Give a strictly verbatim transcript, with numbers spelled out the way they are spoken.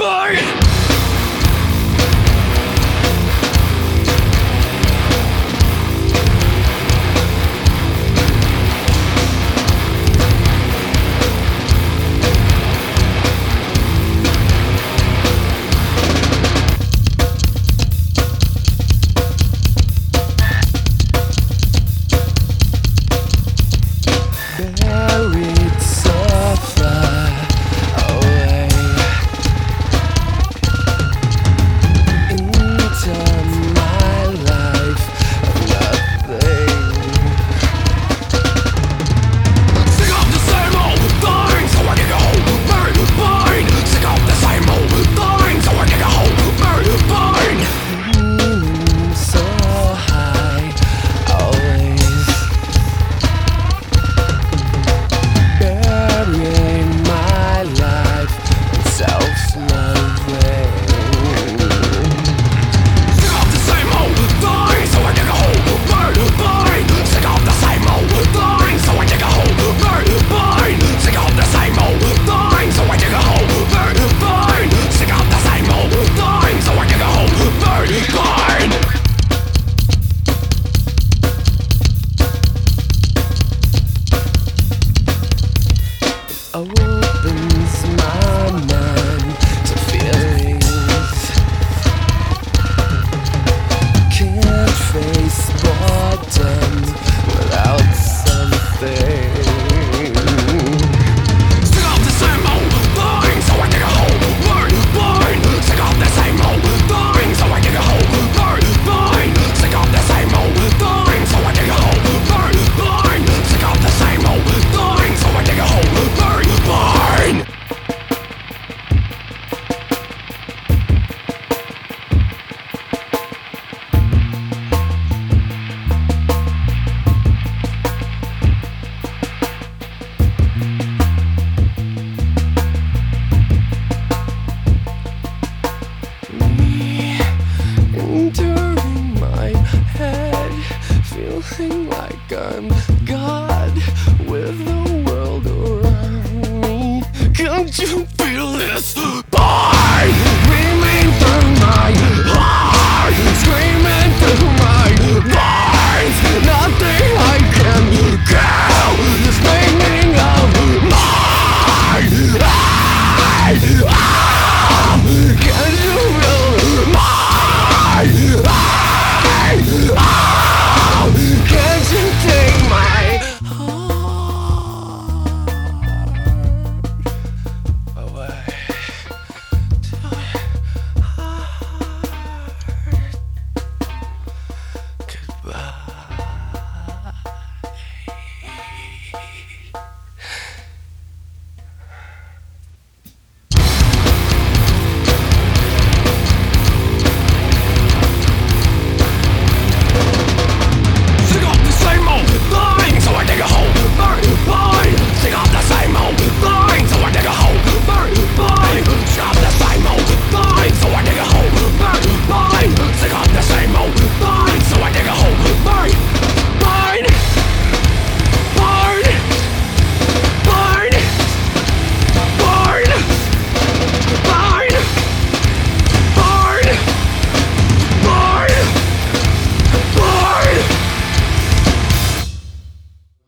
burn. Buried so far away into my life of nothing. Sick of the same old thing, so I can go burn, burn. Sick of the same old thing, so I can go burn, burn. Aiming so high always. Burying my life in self-loathing. Sick of the same old thing, so I can go burn, burn. Sick of the same old thing, so I can go burn, burn. Sick of the same old thing, so I can go burn, burn. Sick of the same old thing, so I can go burn, burn. Opens my mind to feelings. Can't face boredom without something. Sick of the same old thing, so I can go burn, burn. Sick of the same old thing, so I can go burn, burn. Sick of the same old thing, so I can go burn, burn. Sick of the same old thing, so I can go burn, burn. Me entering my head, feeling like I'm God with the world around me. Can't you feel this? Burn! Remain through my